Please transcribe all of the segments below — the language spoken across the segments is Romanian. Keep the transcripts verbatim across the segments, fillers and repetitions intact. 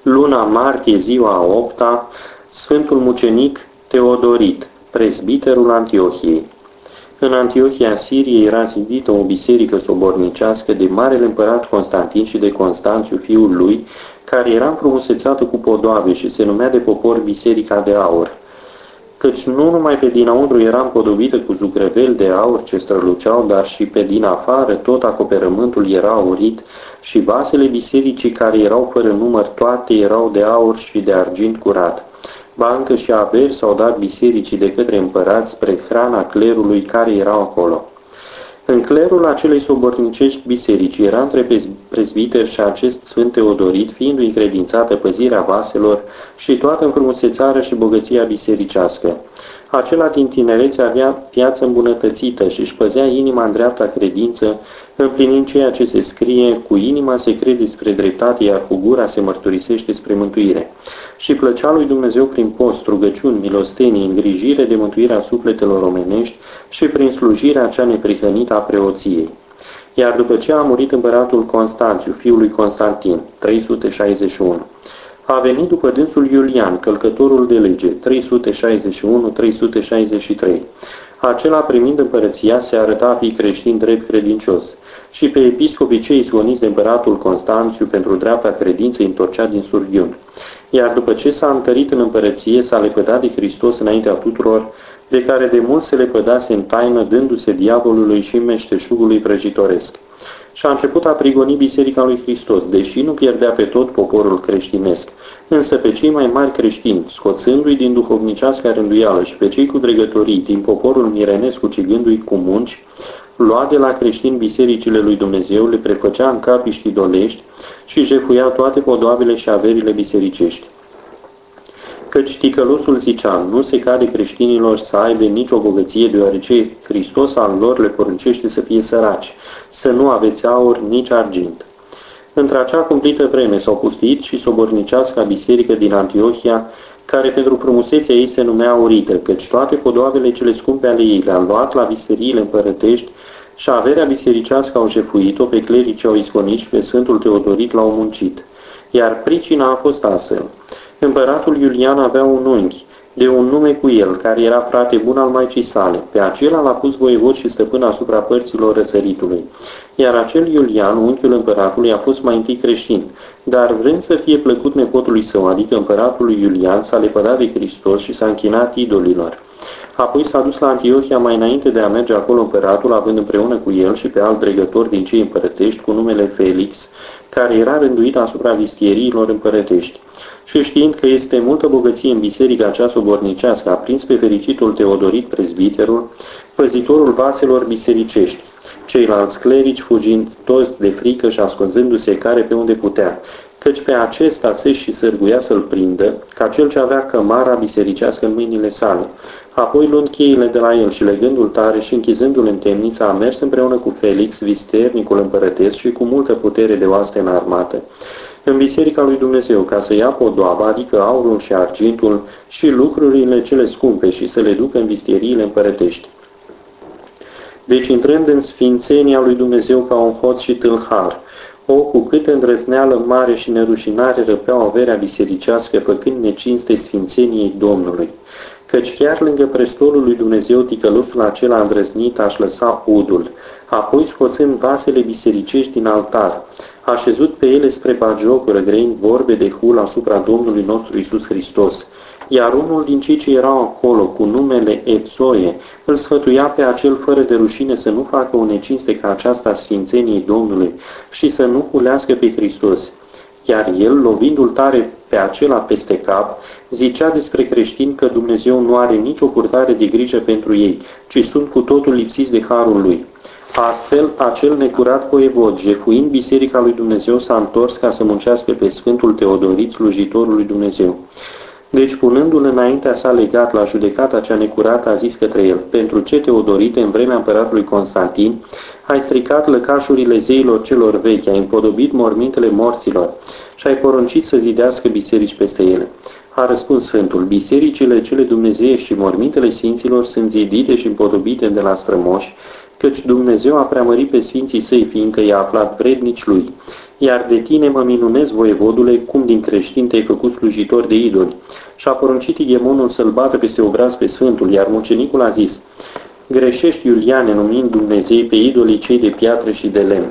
Luna martie, ziua a opta, Sfântul Mucenic Teodorit, prezbiterul Antiohiei. În Antiohia Siriei era zidită o biserică sobornicească de marele împărat Constantin și de Constanțiu, fiul lui, care era înfrumusețată cu podoabe și se numea de popor Biserica de Aur. Căci nu numai pe dinăuntru era împodobită cu zugrăveli de aur ce străluceau, dar și pe din afară tot acoperământul era aurit și vasele bisericii, care erau fără număr, toate erau de aur și de argint curat. Ba încă și averi s-au dat bisericii de către împărați spre hrana clerului care erau acolo. În clerul acelei sobornicești biserici era între prezbiteri și acest Sfânt Teodorit, fiindu-i încredințată păzirea vaselor și toată înfrumusețarea și bogăția bisericească. Acela din tinerețe avea viață îmbunătățită și își păzea inima în dreapta credință, împlinind ceea ce se scrie: cu inima se crede spre dreptate, iar cu gura se mărturisește spre mântuire. Și plăcea lui Dumnezeu prin post, rugăciuni, milostenii, îngrijire de mântuirea sufletelor omenești și prin slujirea cea neprihănită a preoției. Iar după ce a murit împăratul Constanțiu, fiul lui Constantin, trei sute șaizeci și unu, a venit după dânsul Iulian, călcătorul de lege, trei sute șaizeci și unu - trei sute șaizeci și trei. Acela, primind împărăția, se arăta a fi creștin drept credincios și pe episcopii cei izgoniți de împăratul Constanțiu pentru dreapta credință îi întorcea din surghiuni. Iar după ce s-a întărit în împărăție, s-a lepădat de Hristos înaintea tuturor, de care de mult se lepădase în taină, dându-se diavolului și meșteșugului vrăjitoresc. Și a început a prigoni Biserica lui Hristos, deși nu pierdea pe tot poporul creștinesc, însă pe cei mai mari creștini, scoțându-i din duhovnicească rânduială și pe cei cu dregătorii din poporul mirenesc, ucigându-i cu munci, lua de la creștini bisericile lui Dumnezeu, le prefăcea în capiști idolești și jefuia toate podoabele și averile bisericești. Căci ticălosul zicea: nu se cade creștinilor să aibă nicio bogăție, deoarece Hristos al lor le poruncește să fie săraci, să nu aveți aur, nici argint. Într-acea cumplită vreme s-au pustiit și soborniceasca biserică din Antiohia, care pentru frumusețea ei se numea aurită, căci toate podoabele cele scumpe ale ei le-a luat la visteriile împărătești și averea bisericească au jefuit-o, pe clerici au isconit și pe Sfântul Teodorit l-au muncit. Iar pricina a fost astfel. Împăratul Iulian avea un unchi, de un nume cu el, care era frate bun al maicii sale. Pe acela l-a pus voievod și stăpân asupra părților răsăritului. Iar acel Iulian, unchiul împăratului, a fost mai întâi creștin, dar vrând să fie plăcut nepotului său, adică împăratului Iulian, s-a lepădat de Hristos și s-a închinat idolilor. Apoi s-a dus la Antiohia mai înainte de a merge acolo împăratul, având împreună cu el și pe alt dregător din cei împărătești, cu numele Felix, care era rânduit asupra vistieriilor împărătești. Și știind că este multă bogăție în biserica cea sobornicească, a prins pe fericitul Teodorit prezbiterul, păzitorul vaselor bisericești, ceilalți clerici fugind toți de frică și ascunzându-se care pe unde putea, căci pe acesta se și sârguia să-l prindă, ca cel ce avea cămara bisericească în mâinile sale. Apoi, luând cheile de la el și legându-l tare și închizându-l în temniță, a mers împreună cu Felix, visternicul împărătesc, și cu multă putere de oaste înarmată în biserica lui Dumnezeu, ca să ia podoaba, adică aurul și argintul și lucrurile cele scumpe, și să le ducă în vistieriile împărătești. Deci, intrând în sfințenia lui Dumnezeu ca un hoț și tâlhar, o, cu câtă îndrăzneală mare și nerușinare răpeau averea bisericească, făcând necinste sfințeniei Domnului. Căci chiar lângă prestolul lui Dumnezeu, ticălosul acela îndrăznit aș lăsa udul, apoi scoțând vasele bisericești din altar, a șezut pe ele spre bagiocură, grăind vorbe de hul asupra Domnului nostru Iisus Hristos. Iar unul din cei ce erau acolo, cu numele Epsoie, îl sfătuia pe acel fără de rușine să nu facă o necinste ca aceasta sfințeniei Domnului și să nu hulească pe Hristos. Iar el, lovindu-l tare pe acela peste cap, zicea despre creștini că Dumnezeu nu are nicio purtare de grijă pentru ei, ci sunt cu totul lipsiți de harul lui. Astfel, acel necurat voievod, jefuind biserica lui Dumnezeu, s-a întors ca să muncească pe Sfântul Teodorit, slujitorul lui Dumnezeu. Deci, punându-l înaintea sa legat la judecata cea necurată, a zis către el: pentru ce, Teodorite, în vremea împăratului Constantin, ai stricat lăcașurile zeilor celor vechi, ai împodobit mormintele morților și ai poruncit să zidească biserici peste ele? A răspuns Sfântul: bisericile cele dumnezeiești și mormintele sfinților sunt zidite și împodobite de la strămoși, căci Dumnezeu a preamărit pe sfinții săi, fiindcă i-a aflat vrednici lui. Iar de tine mă minunez, voievodule, cum din creștini te-ai făcut slujitor de idoli. Și a poruncit Ighemonul să-l bată peste obraz pe Sfântul, iar mucenicul a zis: greșești, Iuliane, numind Dumnezei pe idolii cei de piatră și de lemn.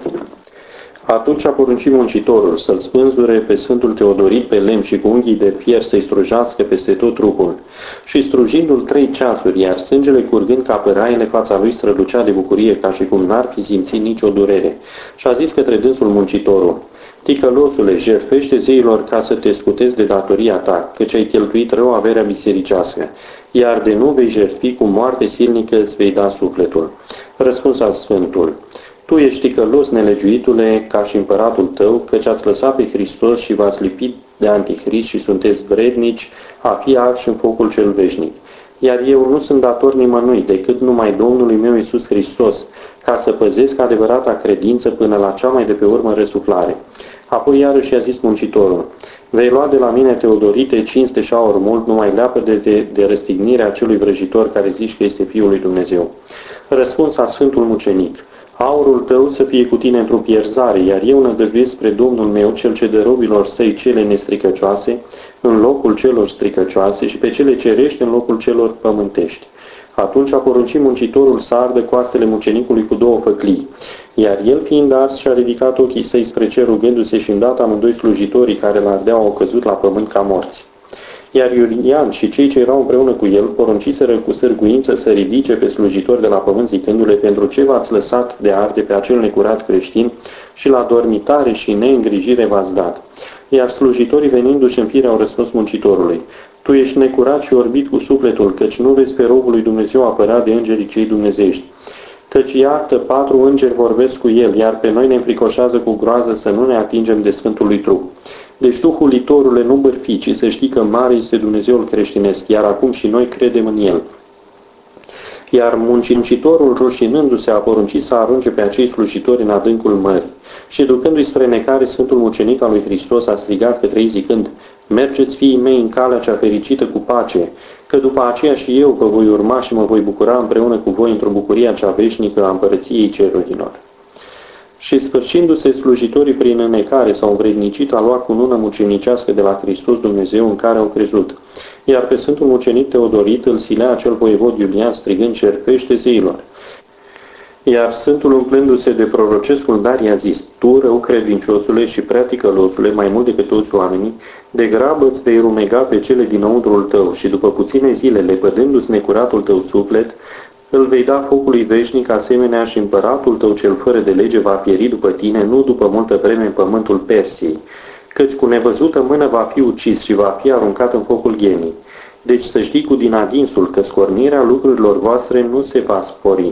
Atunci a poruncit muncitorul să-l spânzure pe Sfântul Teodorit pe lemn și cu unghii de fier să-i strujească peste tot trupul. Și strujindu-l trei ceasuri, iar sângele curgând ca păraile, fața lui strălucea de bucurie, ca și cum n-ar fi simțit nicio durere. Și a zis către dânsul muncitorul: ticălosule, jertfește zeilor ca să te scutezi de datoria ta, căci ai cheltuit rău averea bisericească, iar de nu vei jertfi, cu moarte silnică îți vei da sufletul. Răspunsa Sfântul: tu ești ticălos, nelegiuitule, ca și împăratul tău, căci ați lăsat pe Hristos și v-ați lipit de Antichrist și sunteți vrednici a fi arși în focul cel veșnic. Iar eu nu sunt dator nimănui, decât numai Domnului meu Iisus Hristos, ca să păzesc adevărata credință până la cea mai de pe urmă răsuflare. Apoi iarăși a zis muncitorul: vei lua de la mine, Teodorite, cinste și aur mult, numai leapă de, de, de răstignirea acelui vrăjitor care zici că este Fiul lui Dumnezeu. Răspuns a Sfântul Mucenic: aurul tău să fie cu tine într-o pierzare, iar eu nădăjduiesc spre Domnul meu, cel ce dă robilor săi cele nestricăcioase, în locul celor stricăcioase, și pe cele cerești în locul celor pământești. Atunci a poruncit muncitorul să ardă coastele mucenicului cu două făclii, iar el, fiind ars, și-a ridicat ochii săi spre cer, rugându-se, și îndată amândoi slujitorii care l-ardeau au căzut la pământ ca morți. Iar Iulian și cei ce erau împreună cu el porunciseră cu sârguință să ridice pe slujitori de la pământ, zicându-le: pentru ce v-ați lăsat de arde pe acel necurat creștin și la dormitare și neîngrijire v-ați dat? Iar slujitorii, venindu-și în fire, au răspuns muncitorului: tu ești necurat și orbit cu sufletul, căci nu vezi pe robul lui Dumnezeu apărat de îngerii cei dumnezești. Căci iată, patru îngeri vorbesc cu el, iar pe noi ne înfricoșează cu groază să nu ne atingem de Sfântul lui trup. Deci tu, hulitorule, nu bârfi, ci să știi că mare este Dumnezeul creștinesc, iar acum și noi credem în el. Iar muncitorul, rușinându-se, a poruncit să arunce pe acei slujitori în adâncul mării. Și ducându-i spre necare, Sfântul Mucenic al lui Hristos a strigat către ei zicând: mergeți, fiii mei, în calea cea fericită cu pace, că după aceea și eu vă voi urma și mă voi bucura împreună cu voi într-o bucurie cea veșnică a împărăției cerurilor. Și sfârșindu-se slujitorii prin înnecare s-au învrednicit a lua cunună mucenicească de la Hristos Dumnezeu în care au crezut. Iar pe Sfântul Mucenic Teodorit îl silea acel voievod Iulian strigând: jertfește zeilor. Iar Sfântul, umplându-se de prorocescul dar, i-a zis: tu, rău credinciosule și prea ticălosule, mai mult decât toți oamenii, de grabă îți vei rumega pe cele dinăuntrul tău și după puține zile, lepădându-ți necuratul tău suflet, îl vei da focului veșnic, asemenea și împăratul tău cel fără de lege va pieri după tine, nu după multă vreme, în pământul Persiei, căci cu nevăzută mână va fi ucis și va fi aruncat în focul ghenii. Deci să știi cu din adinsul că scornirea lucrurilor voastre nu se va spori,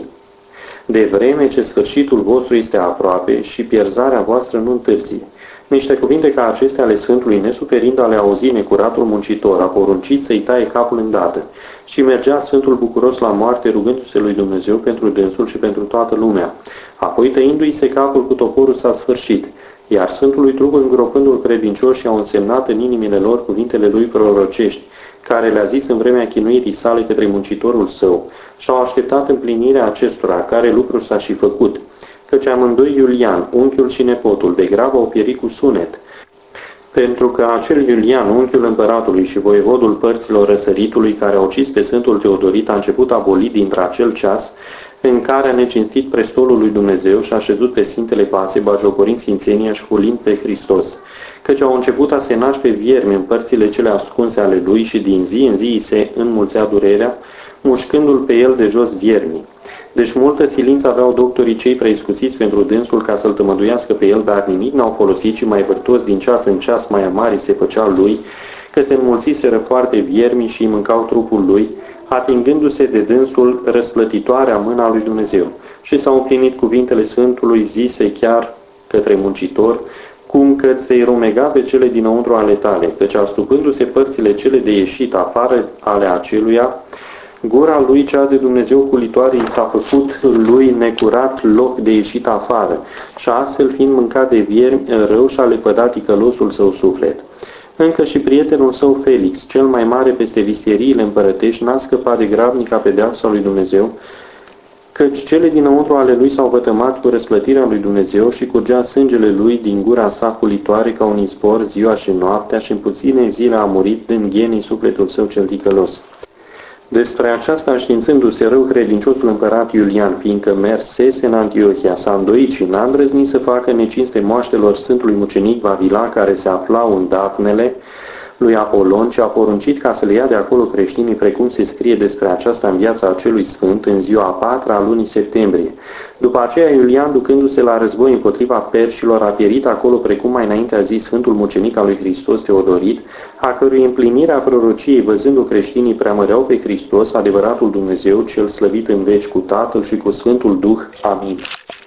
de vreme ce sfârșitul vostru este aproape și pierzarea voastră nu întârzie. Niște cuvinte ca acestea ale Sfântului, nesuferind a le auzi necuratul muncitor, a poruncit să-i taie capul îndată. Și mergea Sfântul bucuros la moarte, rugându-se lui Dumnezeu pentru dânsul și pentru toată lumea. Apoi, tăindu-i se capul cu toporul, s-a sfârșit. Iar Sfântului trup, îngropându-l credincioși, au însemnat în inimile lor cuvintele lui prorocești, care le-a zis în vremea chinuirii sale către muncitorul său, și-au așteptat împlinirea acestora, care lucru s-a și făcut, căci amândoi, Iulian, unchiul și nepotul, de grabă au pierit cu sunet, pentru că acel Iulian, unchiul împăratului și voievodul părților răsăritului, care a ucis pe Sfântul Teodorit, a început a boli dintre acel ceas în care a necinstit prestolul lui Dumnezeu și a șezut pe Sfintele Pase, bagiocorind sfințenia și hulind pe Hristos, căci au început a se naște viermi în părțile cele ascunse ale lui și din zi în zi se înmulțea durerea, mușcându-l pe el de jos viermii. Deci multă silință aveau doctorii cei preiscuțiți pentru dânsul ca să-l tămăduiască pe el, dar nimic n-au folosit, ci mai vârtos din ceas în ceas mai amari se făcea lui, că se înmulțiseră foarte viermii și îi mâncau trupul lui, atingându-se de dânsul răsplătitoarea mâna lui Dumnezeu. Și s-au împlinit cuvintele Sfântului zise chiar către muncitor, cum că îți vei rumega pe cele dinăuntru ale tale, căci astupându-se părțile cele de ieșit afară ale aceluia, gura lui cea de Dumnezeu hulitoare i s-a făcut lui necurat loc de ieșit afară și astfel fiind mâncat de viermi rău și-a lepădat ticălosul său suflet. Încă și prietenul său Felix, cel mai mare peste vistieriile împărătești, n-a scăpat de grabnica pedeapsa lui Dumnezeu, căci cele dinăuntru ale lui s-au vătămat cu răsplătirea lui Dumnezeu și curgea sângele lui din gura sa pulitoare ca un izvor ziua și noaptea și în puține zile a murit, dând ghenii sufletul său cel ticălos. Despre aceasta, științându-se rău credinciosul împărat Iulian, fiindcă mersese în Antiohia, s-a îndoit și n-a îndrăznit să facă necinste moaștelor Sfântului Mucenic Vavila, care se aflau în Dafnele lui Apolon, ci a poruncit ca să le ia de acolo creștinii, precum se scrie despre aceasta în viața acelui sfânt, în ziua a patra a lunii septembrie. După aceea, Iulian, ducându-se la război împotriva perșilor, a pierit acolo, precum mai înainte a zis Sfântul Mucenic al lui Hristos Teodorit, a cărui împlinirea prorociei, văzându creștinii, preamăreau pe Hristos, adevăratul Dumnezeu, cel slăvit în veci cu Tatăl și cu Sfântul Duh. Amin.